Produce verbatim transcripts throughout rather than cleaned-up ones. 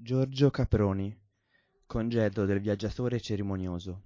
Giorgio Caproni, congedo del viaggiatore cerimonioso.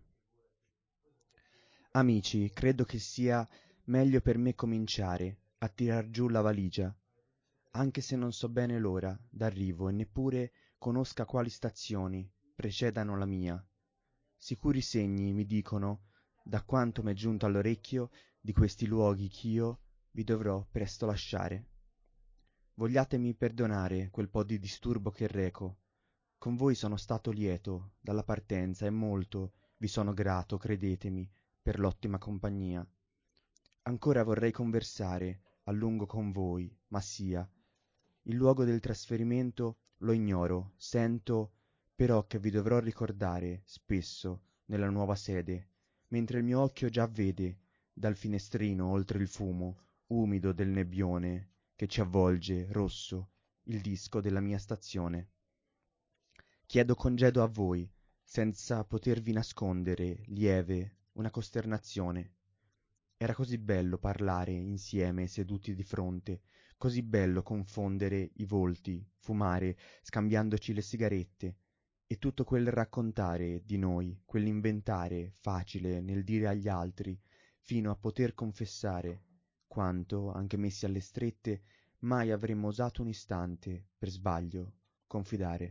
Amici, credo che sia meglio per me cominciare a tirar giù la valigia, anche se non so bene l'ora d'arrivo e neppure conosca quali stazioni precedano la mia. Sicuri segni mi dicono, da quanto m'è giunto all'orecchio, di questi luoghi ch'io vi dovrò presto lasciare. Vogliatemi perdonare quel po' di disturbo che reco. Con voi sono stato lieto dalla partenza e molto vi sono grato, credetemi, per l'ottima compagnia. Ancora vorrei conversare a lungo con voi, ma sia. Il luogo del trasferimento lo ignoro, sento però che vi dovrò ricordare spesso nella nuova sede, mentre il mio occhio già vede dal finestrino oltre il fumo umido del nebbione che ci avvolge rosso il disco della mia stazione. Chiedo congedo a voi, senza potervi nascondere, lieve, una costernazione. Era così bello parlare insieme seduti di fronte, così bello confondere i volti, fumare, scambiandoci le sigarette, e tutto quel raccontare di noi, quell'inventare facile nel dire agli altri, fino a poter confessare quanto, anche messi alle strette, mai avremmo osato un istante, per sbaglio, confidare.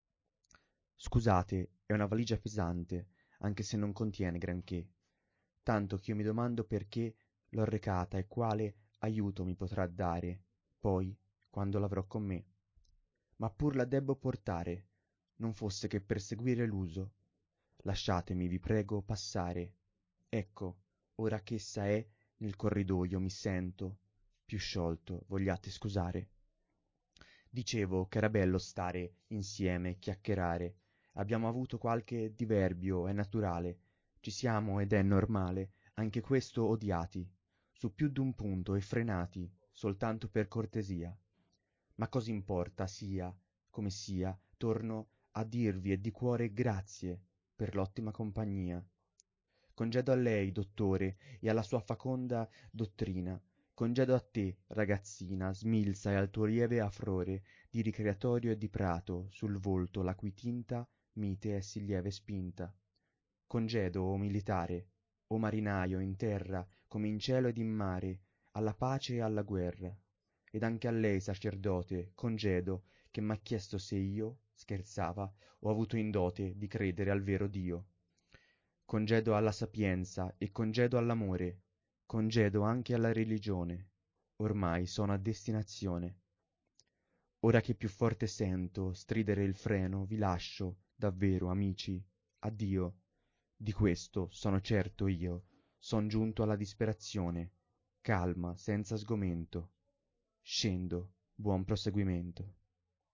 Scusate, è una valigia pesante, anche se non contiene granché, tanto ch'io mi domando perché l'ho recata e quale aiuto mi potrà dare, poi, quando l'avrò con me. Ma pur la debbo portare, non fosse che per seguire l'uso. Lasciatemi, vi prego, passare. Ecco, ora ch'essa è nel corridoio mi sento più sciolto, vogliate scusare. Dicevo ch'era bello stare insieme, chiacchierare. Abbiamo avuto qualche diverbio, è naturale. Ci siamo, ed è normale, anche questo odiati, su più d'un punto e frenati, soltanto per cortesia. Ma cos'importa sia, come sia, torno a dirvi e di cuore grazie per l'ottima compagnia. Congedo a lei, dottore, e alla sua faconda dottrina. Congedo a te, ragazzina, smilza, e al tuo lieve afrore di ricreatorio e di prato, sul volto la cui tinta mite è sì lieve spinta. Congedo, o militare, o marinaio in terra, come in cielo ed in mare, alla pace e alla guerra. Ed anche a lei, sacerdote, congedo, che m'ha chiesto se io, scherzava, ho avuto in dote di credere al vero Dio. Congedo alla sapienza e congedo all'amore, congedo anche alla religione. Ormai sono a destinazione. Ora che più forte sento stridere il freno, vi lascio, davvero, amici, addio. Di questo sono certo io, son giunto alla disperazione, calma, senza sgomento. Scendo, buon proseguimento.